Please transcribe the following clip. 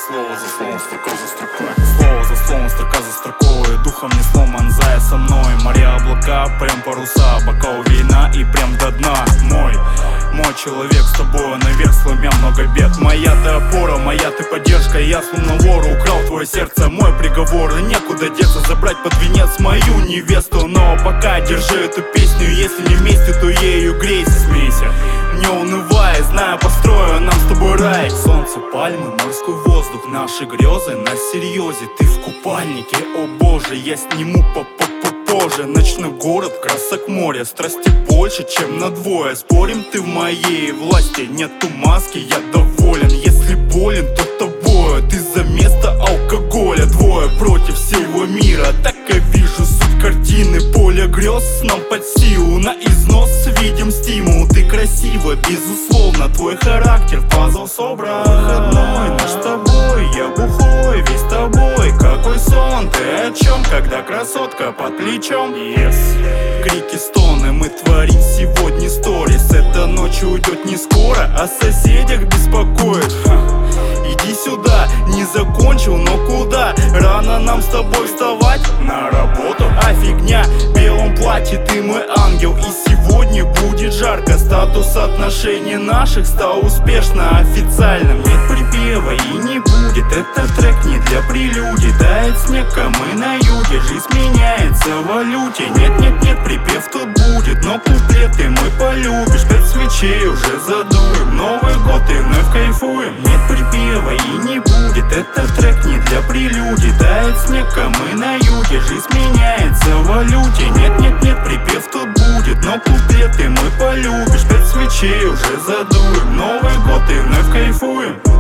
Слово за словом, строка за строкой. Слово за словом, строка за строкой. Духом не сломан, зая со мной. Моря, облака, прям паруса. Бокал вина и прям до дна. Мой человек, с тобой наверх, сломя много бед. Моя ты опора, моя ты поддержка. Я словно вору украл твое сердце. Мой приговор, и некуда деться. Забрать под венец мою невесту. Но пока держи эту песню. Если не вместе, то ею грейся, смейся. Не унывай, знаю, построю нам с тобой рай. Солнце, пальмы, морской воздух, наши грезы на серьезе. Ты в купальнике, о боже, я сниму позже. Ночной город, красок моря, страсти больше, чем на двое. Спорим, ты в моей власти, нету маски, я доволен. Если болен, то тобою, ты за место алкоголя. Двое против всего мира, так я вижу суть картины. Поле грез нам под силу, на износ видим стимул. Ты красива, безусловно, твой характер в пазл собран. Выходной наш с тобой, я бухой, весь тобой. Какой сон, ты о чем, когда красотка под плечом? Крики, стоны, мы творим сегодня сторис. Эта ночь уйдет не скоро, о соседях беспокоит. Иди сюда, не закончил, но куда? Рано нам с тобой вставать? На работу? А фигня, в белом платье ты мой ангел. И сегодня будет жарко. Статус отношений наших стал успешно официальным. Нет припева и не будет. Этот трек не для прелюдий. Тает снег, а мы на юге. Жизнь меняется в валюте. Нет, припев тут будет. Но куплеты мы полюбишь. 5 свечей уже задуем. Новый год и вновь кайфуем. Нет припева и не будет. Этот трек не для прелюдий. Тает снег, а мы на юге. Жизнь меняется в валюте. Нет, припев тут будет. Но куплеты мы полюбишь. 5 свечей уже задуем. Новый год и вновь кайфуем.